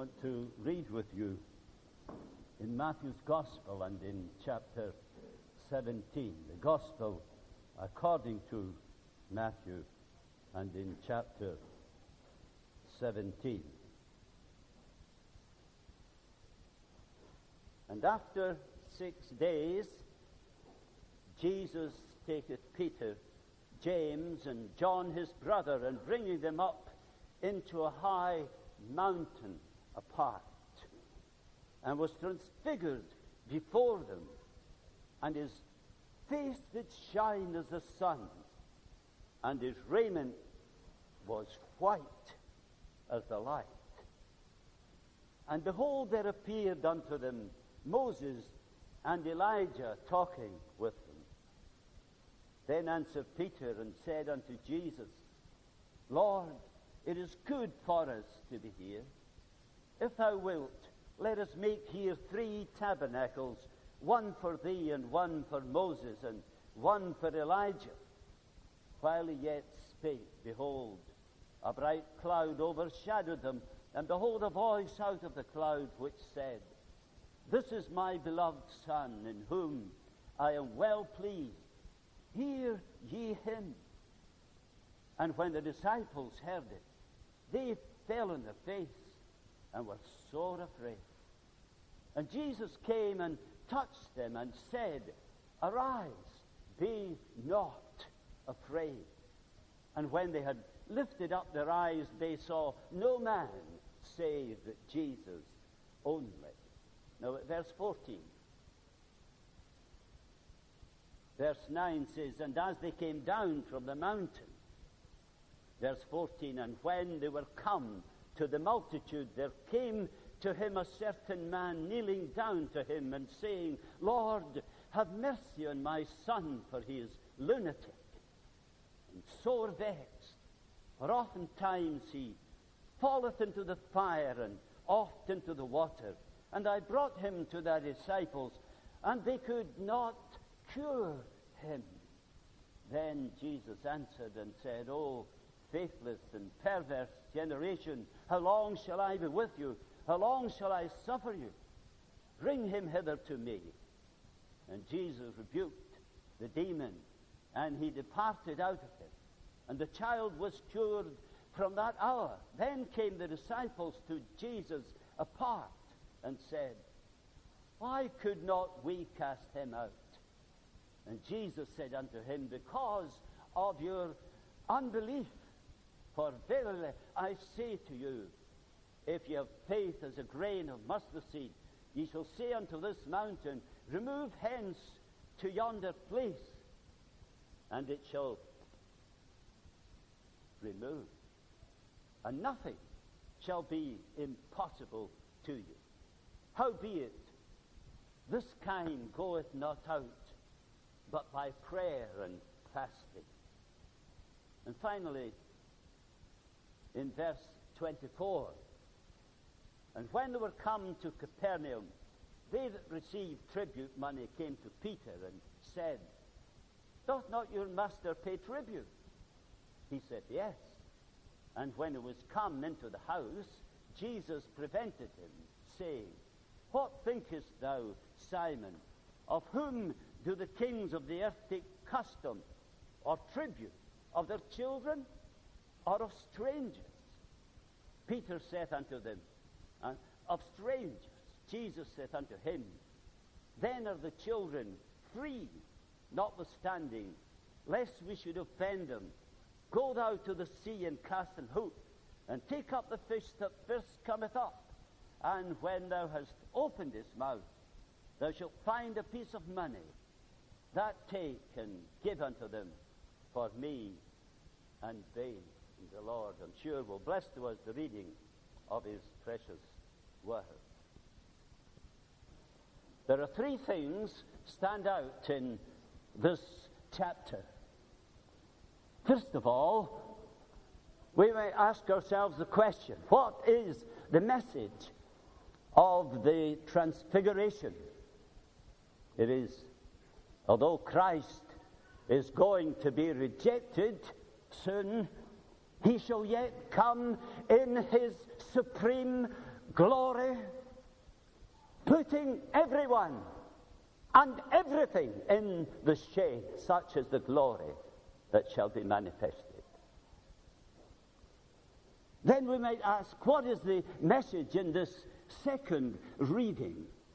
want to read with you in Matthew's Gospel and in chapter 17. The Gospel according to Matthew and in chapter 17. And after 6 days, Jesus taketh Peter, James, and John his brother, and bringing them up into a high mountain apart, and was transfigured before them, and his face did shine as the sun, and his raiment was white as the light. And behold, there appeared unto them Moses and Elijah talking with them. Then answered Peter and said unto Jesus, Lord, it is good for us to be here. If thou wilt, let us make here 3 tabernacles, one for thee, and one for Moses, and one for Elijah. While he yet spake, behold, a bright cloud overshadowed them, and behold, a voice out of the cloud which said, This is my beloved Son, in whom I am well pleased. Hear ye him. And when the disciples heard it, they fell on their face and were sore afraid. And Jesus came and touched them and said, Arise, be not afraid. And when they had lifted up their eyes, they saw no man save Jesus only. Now at verse 14. Verse 9 says, And as they came down from the mountain, verse 14, And when they were come to the multitude, there came to him a certain man, kneeling down to him and saying, Lord, have mercy on my son, for he is lunatic and sore vexed. For oftentimes he falleth into the fire, and oft into the water. And I brought him to thy disciples, and they could not cure him. Then Jesus answered and said, O faithless and perverse generation, how long shall I be with you? How long shall I suffer you? Bring him hither to me. And Jesus rebuked the demon, and he departed out of him. And the child was cured from that hour. Then came the disciples to Jesus apart, and said, Why could not we cast him out? And Jesus said unto him, Because of your unbelief. For verily I say to you, if ye have faith as a grain of mustard seed, ye shall say unto this mountain, Remove hence to yonder place, and it shall remove. And nothing shall be impossible to you. Howbeit, this kind goeth not out, but by prayer and fasting. And finally, in verse 24, And when they were come to Capernaum, they that received tribute money came to Peter and said, Doth not your master pay tribute? He said, Yes. And when he was come into the house, Jesus prevented him, saying, What thinkest thou, Simon? Of whom do the kings of the earth take custom or tribute? Of their children or of strangers? Peter saith unto them, Of strangers. Jesus saith unto him, Then are the children free, notwithstanding, lest we should offend them. Go thou to the sea and cast an hook, and take up the fish that first cometh up. And when thou hast opened his mouth, thou shalt find a piece of money. That take and give unto them for me and they. And the Lord, I'm sure, will bless to us the reading of his precious word. There are 3 things stand out in this chapter. First of all, we may ask ourselves the question, what is the message of the transfiguration? It is, although Christ is going to be rejected soon, he shall yet come in his supreme glory, putting everyone and everything in the shade, such as the glory that shall be manifested. Then we might ask, what is the message in this second reading?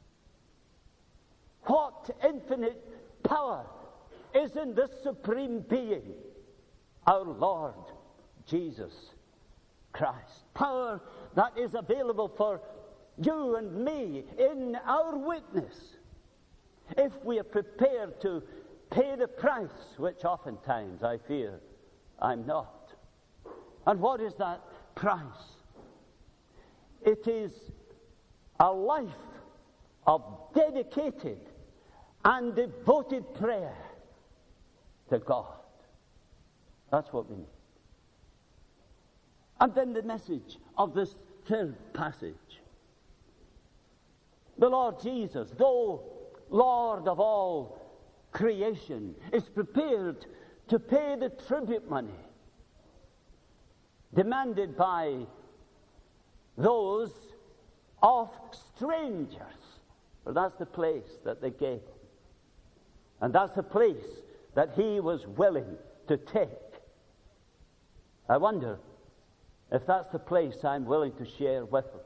What infinite power is in this supreme being, our Lord Jesus Christ? Power that is available for you and me in our witness, if we are prepared to pay the price, which oftentimes I fear I'm not. And what is that price? It is a life of dedicated and devoted prayer to God. That's what we need. And then the message of this third passage. The Lord Jesus, though Lord of all creation, is prepared to pay the tribute money demanded by those of strangers. For that's the place that they gave him. And that's the place that he was willing to take. I wonder if that's the place I'm willing to share with him.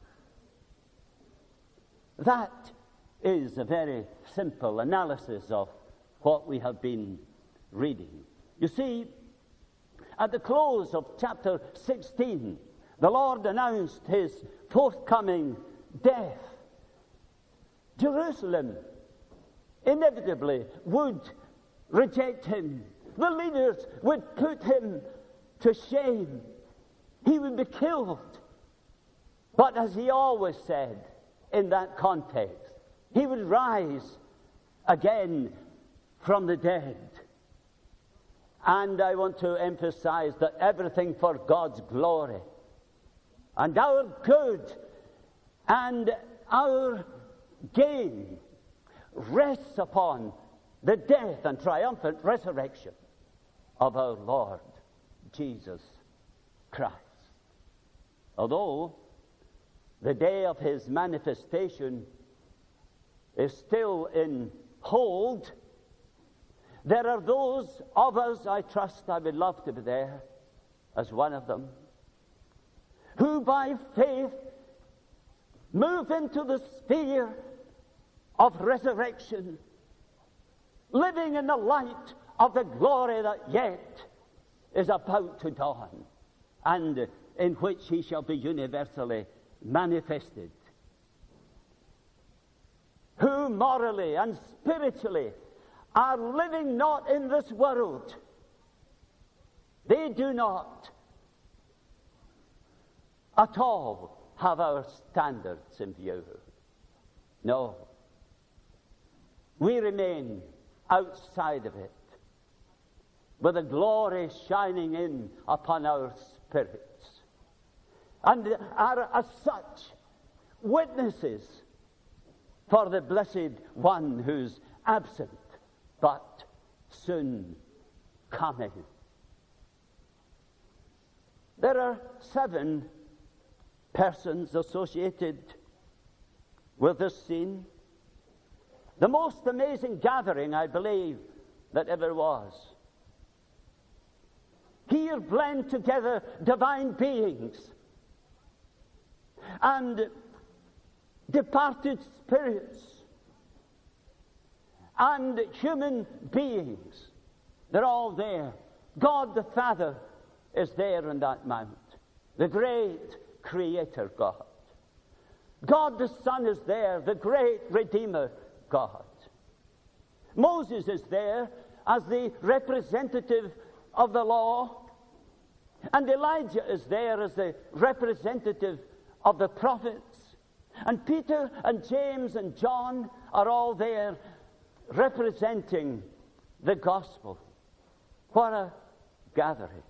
That is a very simple analysis of what we have been reading. You see, at the close of chapter 16, the Lord announced his forthcoming death. Jerusalem inevitably would reject him. The leaders would put him to shame. He would be killed. But as he always said in that context, he would rise again from the dead. And I want to emphasize that everything for God's glory and our good and our gain rests upon the death and triumphant resurrection of our Lord Jesus Christ. Although the day of his manifestation is still in hold, there are those of us, I trust I would love to be there as one of them, who by faith move into the sphere of resurrection, living in the light of the glory that yet is about to dawn, and in which he shall be universally manifested. Who morally and spiritually are living not in this world. They do not at all have our standards in view. No. We remain outside of it, with the glory shining in upon our spirits, and are as such witnesses for the blessed one who's absent but soon coming. There are 7 persons associated with this scene. The most amazing gathering, I believe, that ever was. Here blend together divine beings and departed spirits and human beings. They're all there. God the Father is there on that mount, the great Creator God. God the Son is there, the great Redeemer God. Moses is there as the representative of the law, and Elijah is there as the representative of the prophets, and Peter and James and John are all there representing the gospel. What a gathering.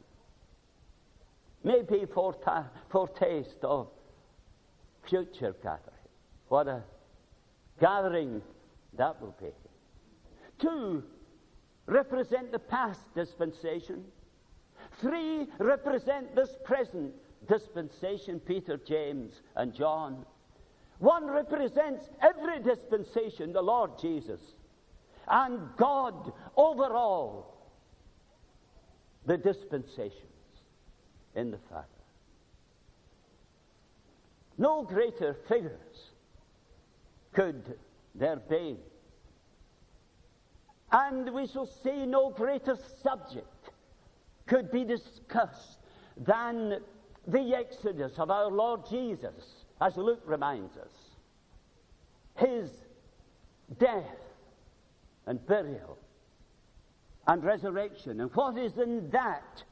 Maybe foretaste of future gathering. What a gathering that will be. 2 represent the past dispensation. 3 represent this present dispensation, Peter, James, and John. One represents every dispensation, the Lord Jesus, and God over all the dispensations in the Father. No greater figures could there be. And we shall see no greater subject could be discussed than the exodus of our Lord Jesus, as Luke reminds us. His death and burial and resurrection. And what is in that?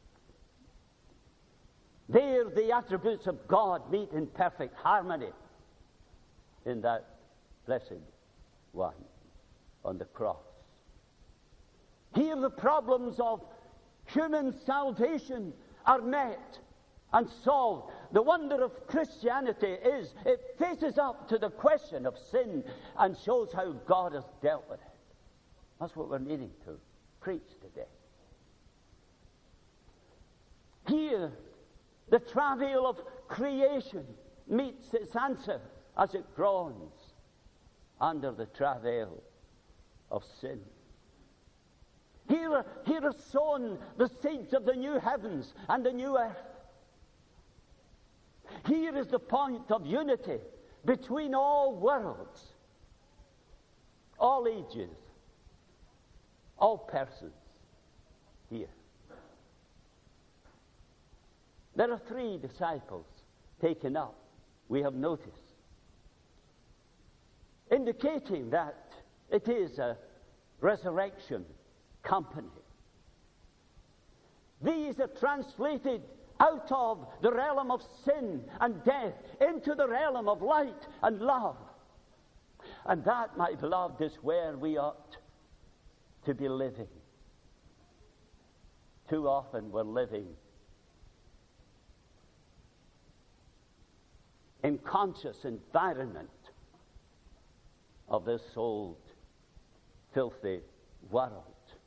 There the attributes of God meet in perfect harmony in that blessed one on the cross. Here the problems of human salvation are met and solved. The wonder of Christianity is it faces up to the question of sin and shows how God has dealt with it. That's what we're needing to preach today. Here, the travail of creation meets its answer as it groans under the travail of sin. Here are sown the seeds of the new heavens and the new earth. Here is the point of unity between all worlds, all ages, all persons here. There are 3 disciples taken up, we have noticed, indicating that it is a resurrection company. These are translated out of the realm of sin and death into the realm of light and love. And that, my beloved, is where we ought to be living. Too often we're living in conscious environment of this old, filthy world.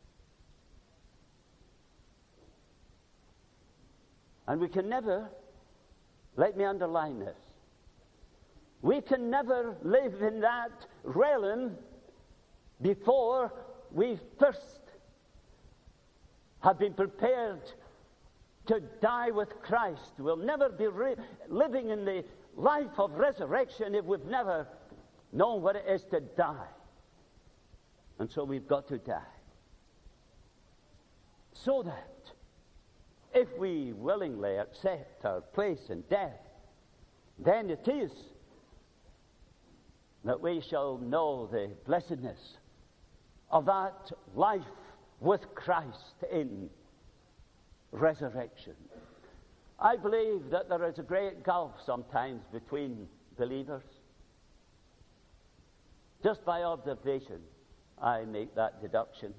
And we can never, let me underline this, we can never live in that realm before we first have been prepared to die with Christ. We'll never be living in the life of resurrection if we've never known what it is to die. And so we've got to die. So that if we willingly accept our place in death, then it is that we shall know the blessedness of that life with Christ in resurrection. I believe that there is a great gulf sometimes between believers. Just by observation, I make that deduction.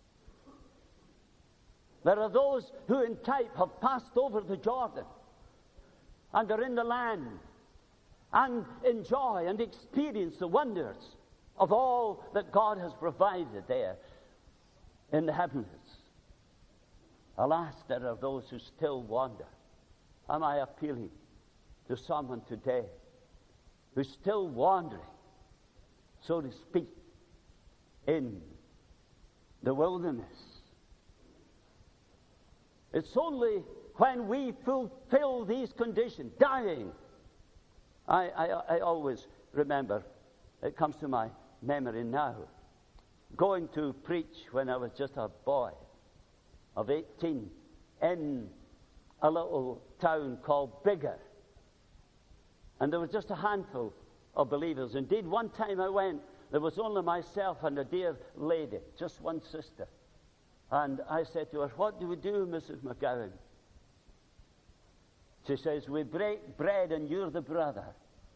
There are those who in type have passed over the Jordan and are in the land and enjoy and experience the wonders of all that God has provided there in the heavens. Alas, there are those who still wander. Am I appealing to someone today who's still wandering, so to speak, in the wilderness? It's only when we fulfill these conditions, dying. I always remember, it comes to my memory now, going to preach when I was just a boy of 18 in a little town called Biggar. And there was just a handful of believers. Indeed, one time I went, there was only myself and a dear lady, just one sister. And I said to her, "What do we do, Mrs. McGowan?" She says, "We break bread and you're the brother."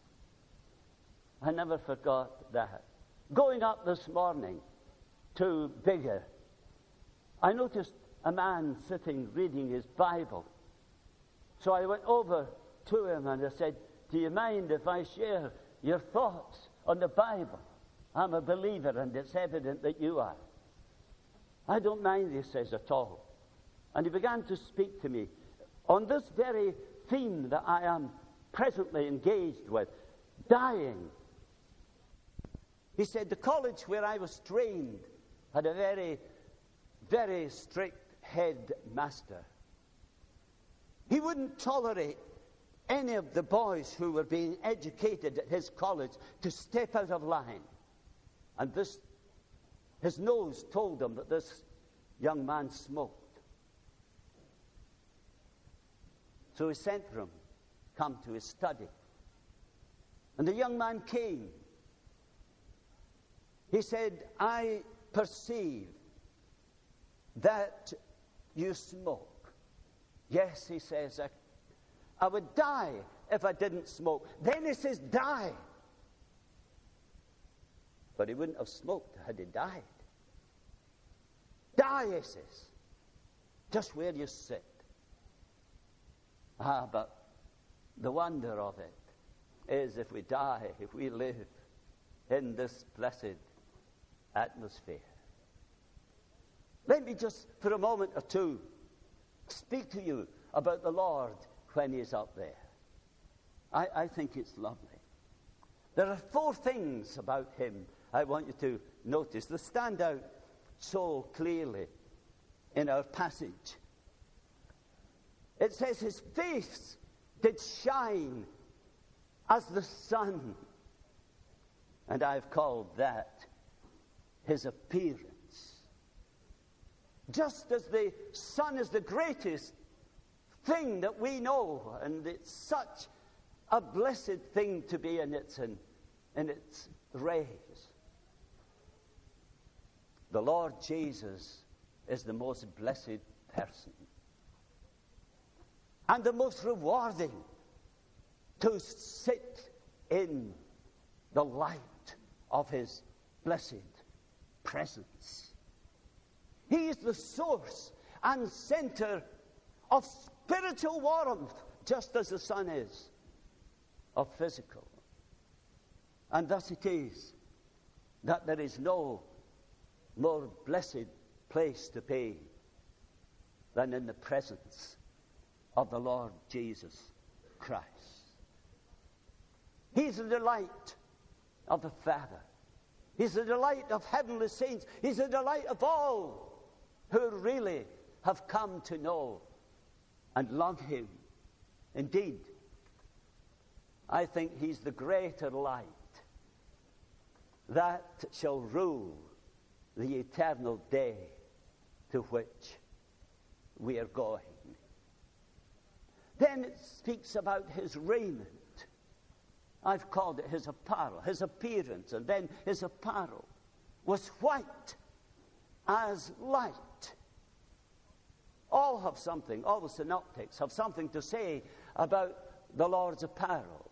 I never forgot that. Going up this morning to Biggar, I noticed a man sitting reading his Bible. So I went over to him and I said, "Do you mind if I share your thoughts on the Bible? I'm a believer and it's evident that you are." "I don't mind," he says, "at all." And he began to speak to me on this very theme that I am presently engaged with, dying. He said, the college where I was trained had a very, very strict headmaster. He wouldn't tolerate any of the boys who were being educated at his college to step out of line. And his nose told him that this young man smoked. So he sent for him, come to his study. And the young man came. He said, I perceive that you smoke. Yes, he says, I would die if I didn't smoke. Then he says, die. But he wouldn't have smoked had he died. Die, he says, just where you sit. But the wonder of it is if we die, if we live in this blessed atmosphere. Let me just, for a moment or two, speak to you about the Lord when he's up there. I think it's lovely. There are 4 things about him I want you to notice that stand out so clearly in our passage. It says his face did shine as the sun, and I've called that his appearance. Just as the sun is the greatest thing that we know, and it's such a blessed thing to be in its rays. The Lord Jesus is the most blessed person and the most rewarding to sit in the light of his blessed presence. He is the source and center of spiritual warmth, just as the sun is of physical. And thus it is that there is no more blessed place to be than in the presence of the Lord Jesus Christ. He's the delight of the Father. He's the delight of heavenly saints. He's the delight of all who really have come to know and love him. Indeed, I think he's the greater light that shall rule the eternal day to which we are going. Then it speaks about his raiment. I've called it his apparel, his appearance, and then his apparel was white as light. All have something, all the synoptics have something to say about the Lord's apparel.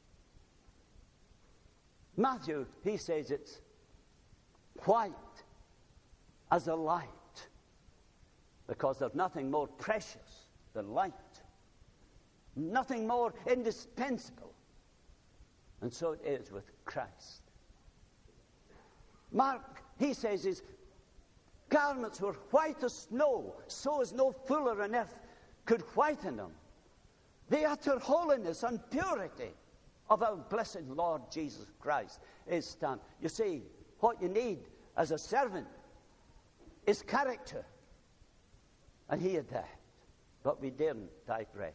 Matthew, he says it's white as a light, because there's nothing more precious than light, nothing more indispensable. And so it is with Christ. Mark, he says, his garments were white as snow, so as no fuller on earth could whiten them. The utter holiness and purity of our blessed Lord Jesus Christ is stamped. You see, what you need as a servant is character. And he had that. But we daren't digress.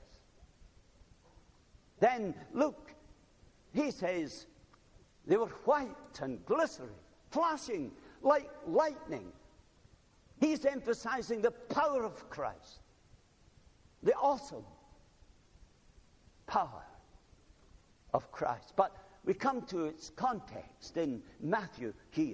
Then look, he says they were white and glittering, flashing like lightning. He's emphasizing the power of Christ, the awesome power of Christ. But we come to its context in Matthew here.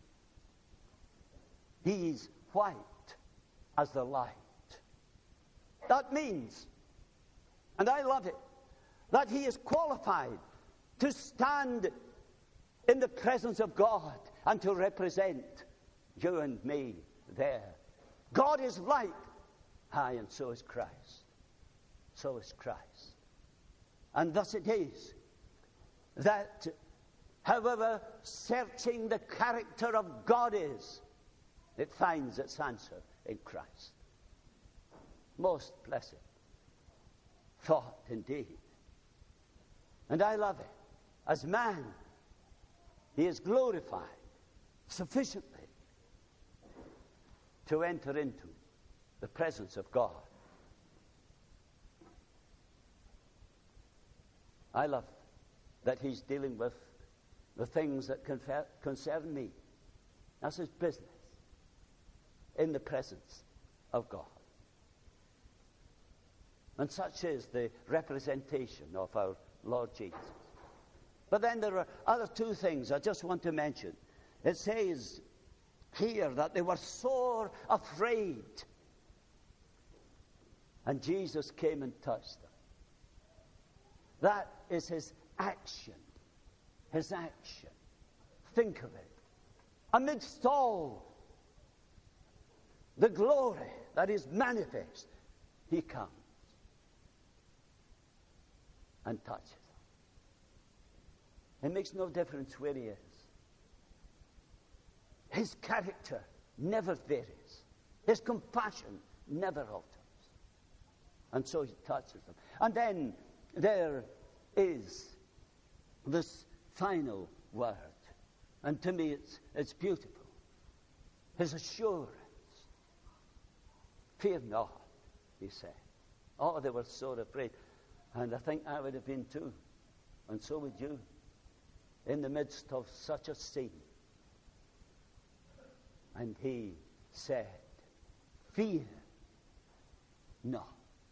He's white as the light. That means, and I love it, that he is qualified to stand in the presence of God and to represent you and me there. God is light. Aye, and so is Christ. So is Christ. And thus it is that however searching the character of God is, it finds its answer in Christ. Most blessed. thought indeed. And I love it. As man, he is glorified sufficiently to enter into the presence of God. I love that he's dealing with the things that concern me. That's his business in the presence of God. And such is the representation of our Lord Jesus. But then there are other two things I just want to mention. It says here that they were sore afraid. And Jesus came and touched them. That is his action. His action. Think of it. Amidst all the glory that is manifest, he comes and touches them. It makes no difference where he is. His character never varies. His compassion never alters. And so he touches them. And then there is this final word. And to me it's beautiful. His assurance. Fear not, he said. Oh, they were so afraid. And I think I would have been too. And so would you. In the midst of such a scene. And he said, fear not.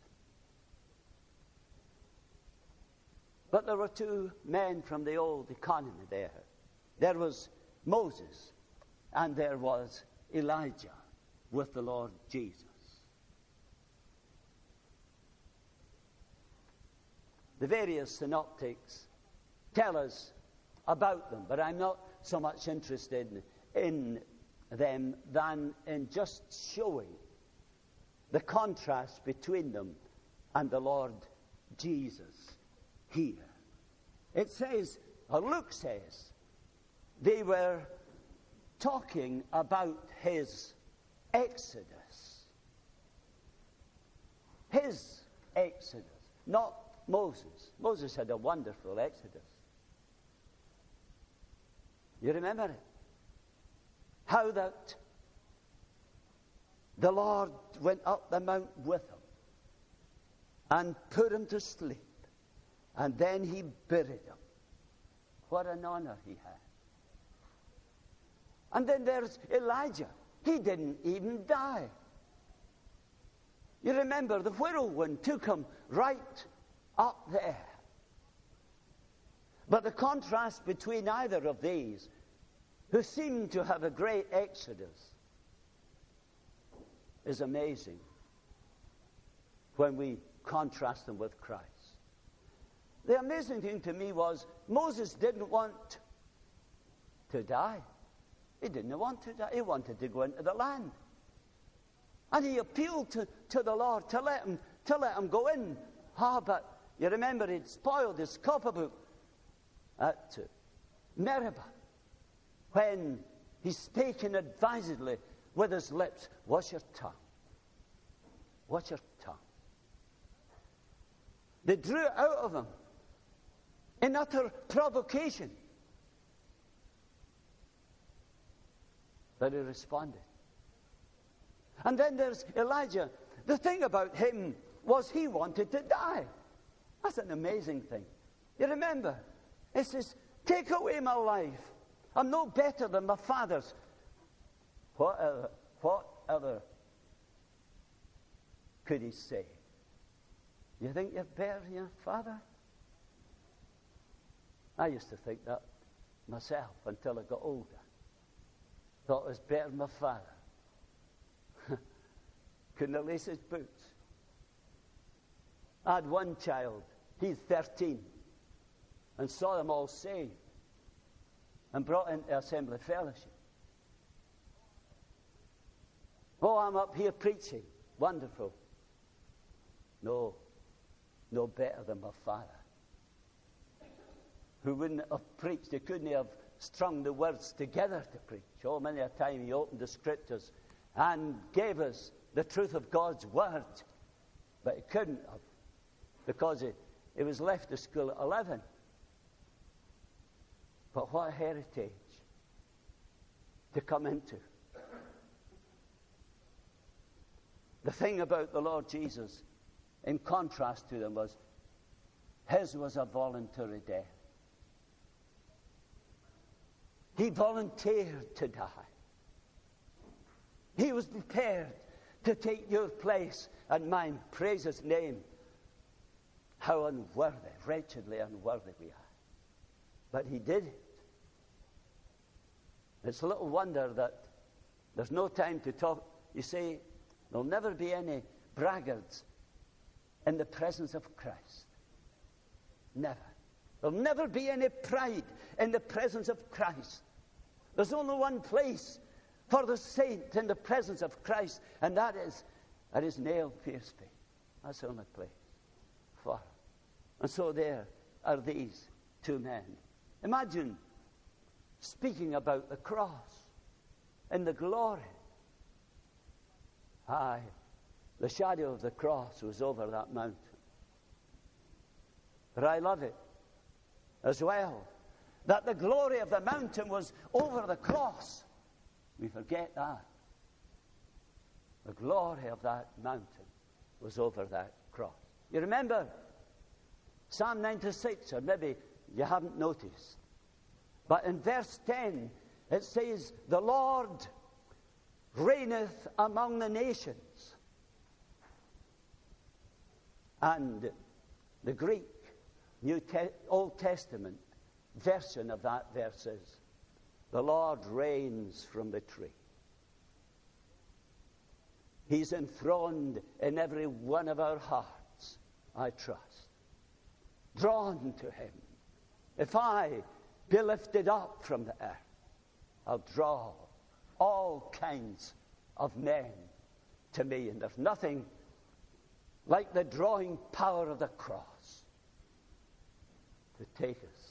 But there were two men from the old economy there. There was Moses and there was Elijah with the Lord Jesus. The various synoptics tell us about them, but I'm not so much interested in them than in just showing the contrast between them and the Lord Jesus here. It says, or Luke says, they were talking about his exodus. His exodus, not Moses. Moses had a wonderful exodus. You remember it? How that the Lord went up the mount with him and put him to sleep. And then he buried him. What an honor he had. And then there's Elijah. He didn't even die. You remember the whirlwind took him right up there. But the contrast between either of these, who seem to have a great exodus, is amazing when we contrast them with Christ. The amazing thing to me was Moses didn't want to die. He didn't want to die. He wanted to go into the land. And he appealed to the Lord to let him go in. But you remember he'd spoiled his copperbook at Meribah when he spake inadvisedly with his lips. Watch your tongue. Watch your tongue. They drew it out of him in utter provocation. But he responded. And then there's Elijah. The thing about him was he wanted to die. That's an amazing thing. You remember, it says, take away my life. I'm no better than my fathers. What other could he say? You think you're better than your father? I used to think that myself until I got older. Thought I was better than my father. Couldn't lace his boots. I had one child. He's 13. And saw them all saved. And brought into Assembly Fellowship. Oh, I'm up here preaching. Wonderful. No better than my father. Who wouldn't have preached. He couldn't have strung the words together to preach. Oh, many a time he opened the scriptures and gave us the truth of God's word. But he couldn't have because he was left to school at 11. But what heritage to come into. The thing about the Lord Jesus, in contrast to them, was his was a voluntary death. He volunteered to die. He was prepared to take your place and mine. Praise his name. How unworthy, wretchedly unworthy we are. But he did it. It's a little wonder that there's no time to talk. You see, there'll never be any braggarts in the presence of Christ. Never. There'll never be any pride in the presence of Christ. There's only one place for the saint in the presence of Christ, and that is at his nail-pierced feet. That's the only place for him. And so there are these two men. Imagine speaking about the cross and the glory. Aye, the shadow of the cross was over that mountain. But I love it as well, that the glory of the mountain was over the cross. We forget that. The glory of that mountain was over that cross. You remember Psalm 96, or maybe you haven't noticed. But in verse 10, it says, the Lord reigneth among the nations. And the Greek Old Testament version of that verse is, the Lord reigns from the tree. He's enthroned in every one of our hearts, I trust. Drawn to him. If I be lifted up from the earth, I'll draw all kinds of men to me. And there's nothing like the drawing power of the cross to take us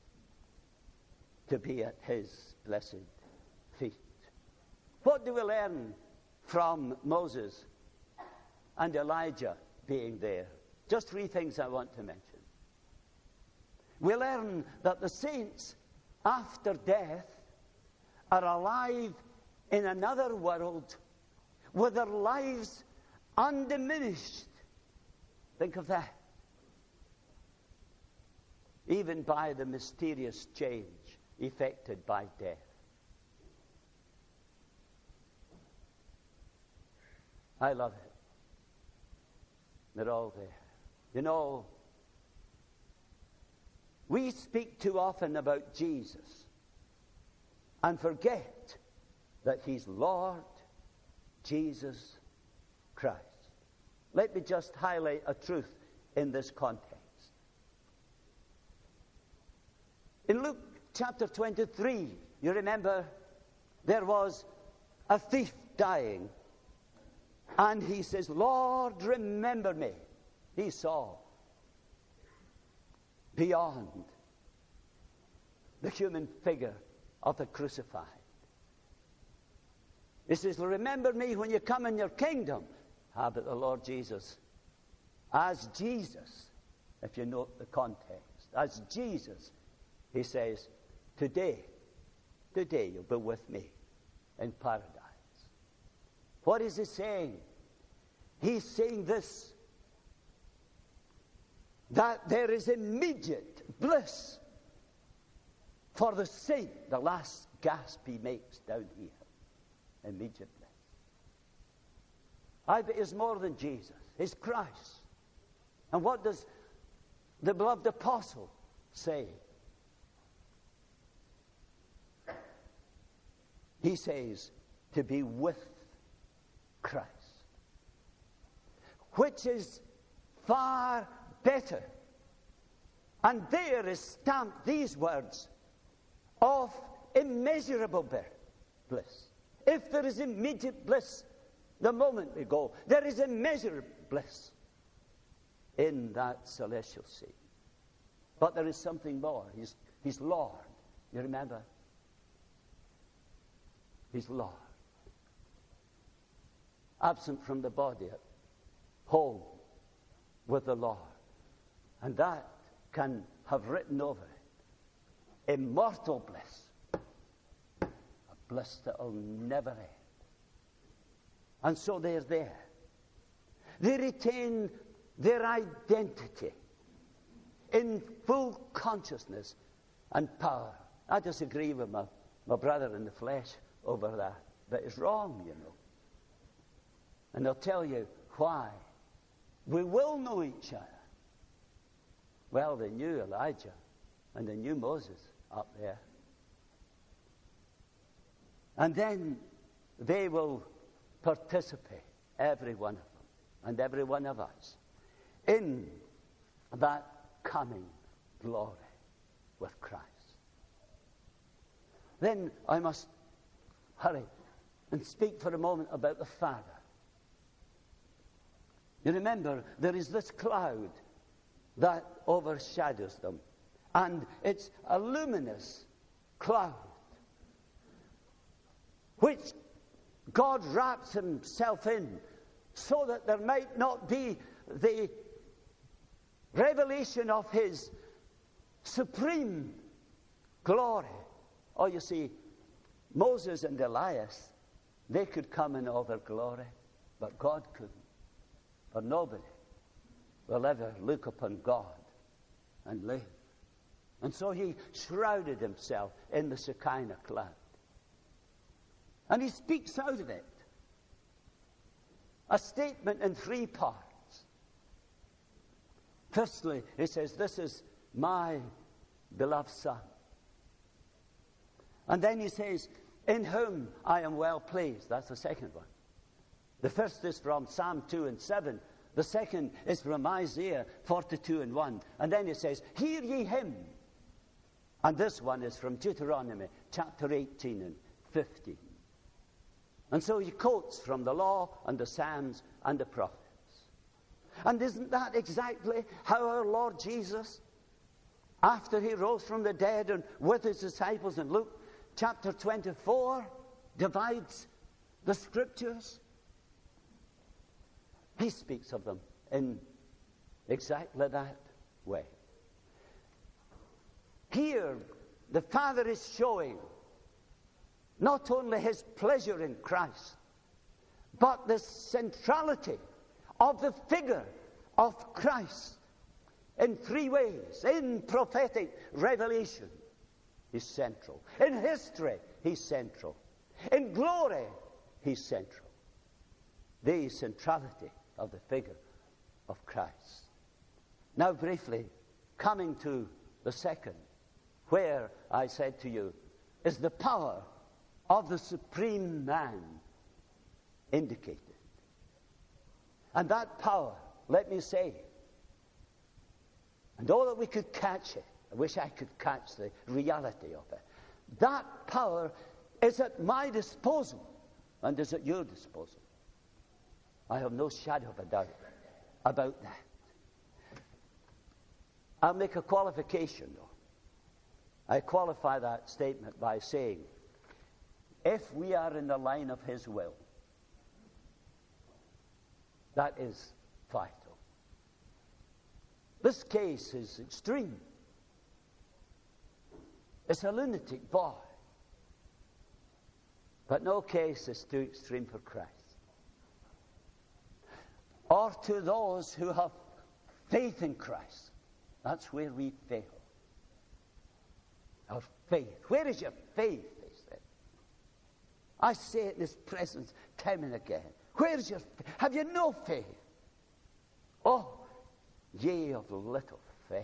to be at his blessed feet. What do we learn from Moses and Elijah being there? Just three things I want to mention. We learn that the saints, after death, are alive in another world with their lives undiminished. Think of that. Even by the mysterious change effected by death. I love it. They're all there. You know, we speak too often about Jesus and forget that he's Lord Jesus Christ. Let me just highlight a truth in this context. In Luke chapter 23, you remember there was a thief dying, and he says, Lord, remember me. He saw beyond the human figure of the crucified. He says, remember me when you come in your kingdom. But the Lord Jesus, as Jesus, if you note the context, as Jesus, he says, today you'll be with me in paradise. What is he saying? He's saying this, that there is immediate bliss for the saint, the last gasp he makes down here. Immediate bliss. I bet it's more than Jesus. It's Christ. And what does the beloved apostle say? He says, to be with Christ. Which is far better. And there is stamped these words of immeasurable bliss. If there is immediate bliss the moment we go, there is immeasurable bliss in that celestial sea. But there is something more. He's Lord. You remember? He's Lord. Absent from the body, at home with the Lord. And that can have written over it immortal bliss, a bliss that will never end. And so they're there. They retain their identity in full consciousness and power. I disagree with my brother in the flesh over that, but it's wrong, you know. And I'll tell you why. We will know each other. Well, they knew Elijah and they knew Moses up there. And then they will participate, every one of them and every one of us, in that coming glory with Christ. Then I must hurry and speak for a moment about the Father. You remember, there is this cloud that overshadows them, and it's a luminous cloud which God wraps himself in so that there might not be the revelation of his supreme glory. Oh, you see, Moses and Elias, they could come in all their glory, but God couldn't. For nobody will ever look upon God and live. And so he shrouded himself in the Shekinah cloud. And he speaks out of it a statement in three parts. Firstly, he says, "This is my beloved Son." And then he says, "In whom I am well pleased." That's the second one. The first is from Psalm 2 and 7. The second is from Isaiah 42 and 1. And then he says, "Hear ye him." And this one is from Deuteronomy chapter 18 and 15. And so he quotes from the law and the Psalms and the prophets. And isn't that exactly how our Lord Jesus, after he rose from the dead and with his disciples in Luke chapter 24, divides the scriptures? He speaks of them in exactly that way. Here, the Father is showing not only his pleasure in Christ, but the centrality of the figure of Christ in three ways. In prophetic revelation, he's central. In history, he's central. In glory, he's central. The centrality of the figure of Christ. Now, briefly, coming to the second, where I said to you, is the power of the supreme man indicated. And that power, let me say, and all that we could catch it, I wish I could catch the reality of it, that power is at my disposal and is at your disposal. I have no shadow of a doubt about that. I'll make a qualification, though. I qualify that statement by saying, if we are in the line of his will, that is vital. This case is extreme. It's a lunatic boy. But no case is too extreme for Christ. Or to those who have faith in Christ. That's where we fail. Our faith. Where is your faith, they said. I say it in his presence time and again. Where is your faith? Have you no faith? Oh, ye of little faith.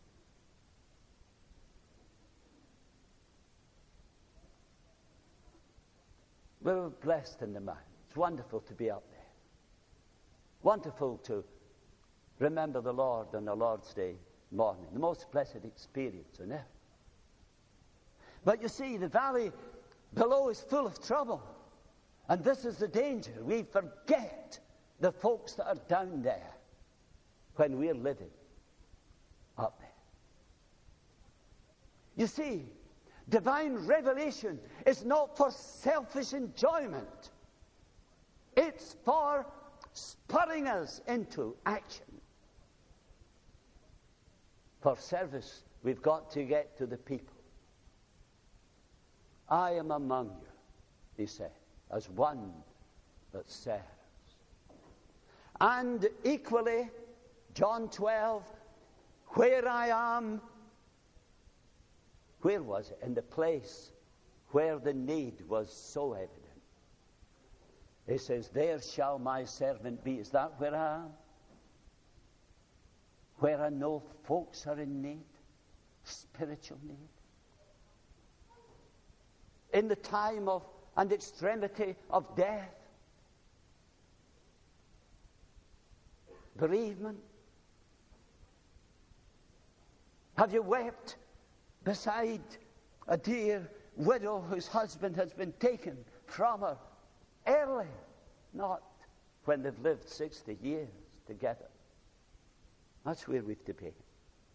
We're blessed in the man. It's wonderful to be up there. Wonderful to remember the Lord on the Lord's Day morning. The most blessed experience on earth. But you see, the valley below is full of trouble. And this is the danger. We forget the folks that are down there when we're living up there. You see, divine revelation is not for selfish enjoyment. It's for spurring us into action. For service, we've got to get to the people. I am among you, he said, as one that serves. And equally, John 12, where I am, where was it? In the place where the need was so evident. He says, there shall my servant be. Is that where I am? Where I know folks are in need, spiritual need. In the time of and extremity of death, bereavement. Have you wept beside a dear widow whose husband has been taken from her early, not when they've lived 60 years together? That's where we've to be.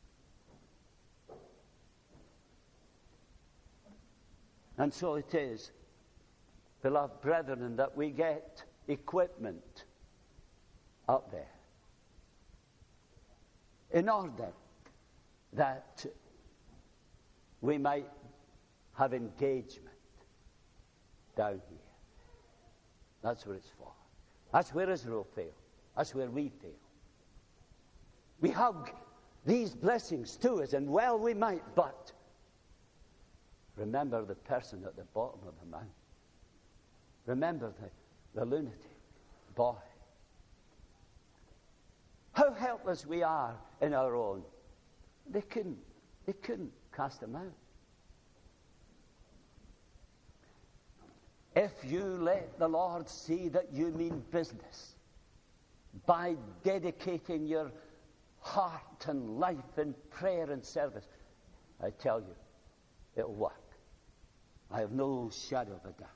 And so it is, beloved brethren, that we get equipment up there in order that we might have engagement down here. That's what it's for. That's where Israel failed. That's where we fail. We hug these blessings to us, and well we might, but remember the person at the bottom of the mountain. Remember the lunatic boy. How helpless we are in our own. They couldn't cast him out. If you let the Lord see that you mean business by dedicating your heart and life in prayer and service, I tell you, it'll work. I have no shadow of a doubt.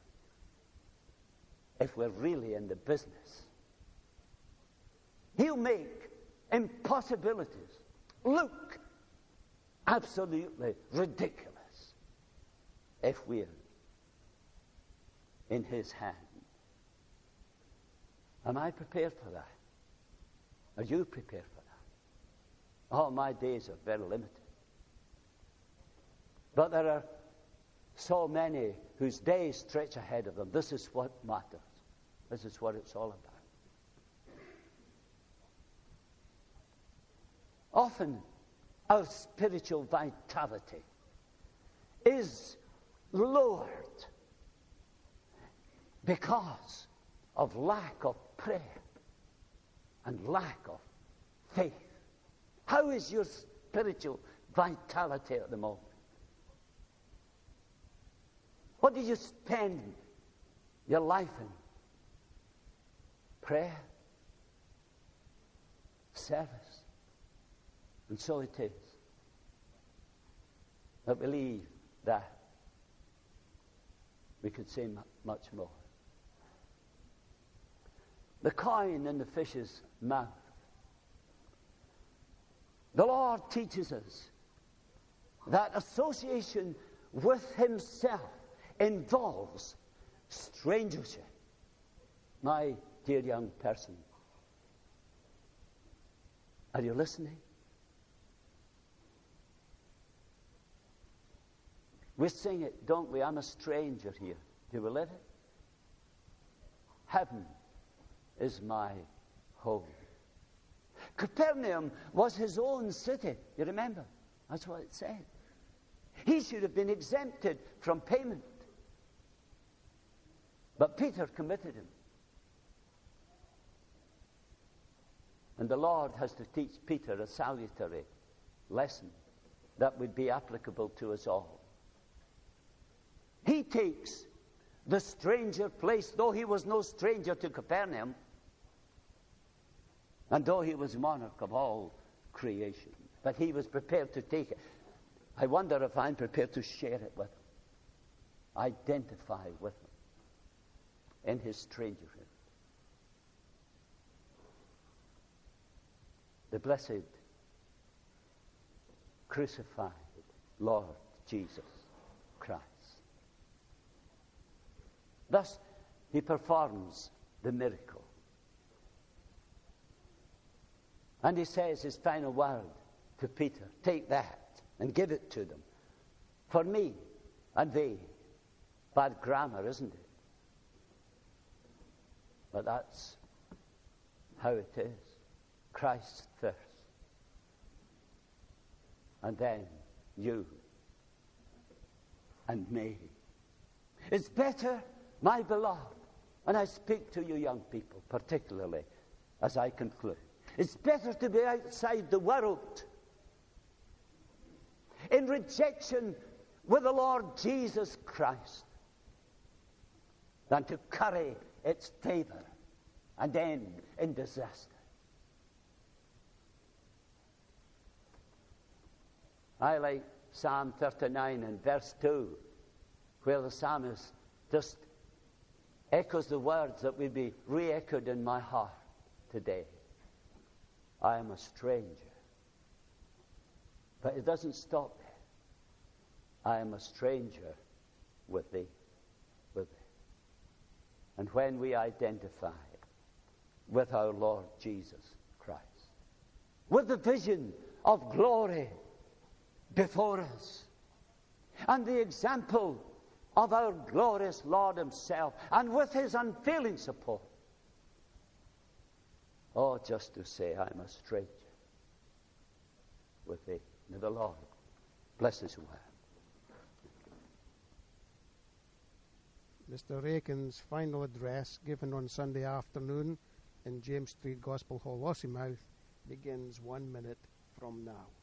If we're really in the business, He'll make impossibilities look absolutely ridiculous if we're in His hand. Am I prepared for that? Are you prepared for that? Oh, my days are very limited. But there are so many whose days stretch ahead of them. This is what matters. This is what it's all about. Often our spiritual vitality is lowered because of lack of prayer and lack of faith. How is your spiritual vitality at the moment? What do you spend your life in? Prayer? Service? And so it is. I believe that we could say much more. The coin in the fish's mouth. The Lord teaches us that association with Himself involves strangership. My dear young person, are you listening? We sing it, don't we? I'm a stranger here. Do we live it? Heaven is my home. Capernaum was his own city. You remember? That's what it said. He should have been exempted from payment. But Peter committed him. And the Lord has to teach Peter a salutary lesson that would be applicable to us all. He takes the stranger place, though he was no stranger to Capernaum, and though he was monarch of all creation, but he was prepared to take it. I wonder if I'm prepared to share it with him, identify with him in his strangerhood. The blessed, crucified Lord Jesus Christ. Thus, He performs the miracle. And He says His final word to Peter, take that and give it to them. For me and they. Bad grammar, isn't it? But that's how it is. Christ first. And then you and me. It's better, my beloved, and I speak to you young people particularly as I conclude. It's better to be outside the world in rejection with the Lord Jesus Christ than to curry its favor and end in disaster. I like Psalm 39 and verse 2, where the psalmist just echoes the words that will be re-echoed in my heart today. I am a stranger. But it doesn't stop there. I am a stranger with thee. With thee. And when we identify with our Lord Jesus Christ, with the vision of glory before us, and the example of our glorious Lord himself, and with his unfailing support, oh, just to say, I'm a stranger with thee. May the Lord bless his word. Mr. Aiken's final address, given on Sunday afternoon in James Street Gospel Hall, Lossiemouth, begins 1 minute from now.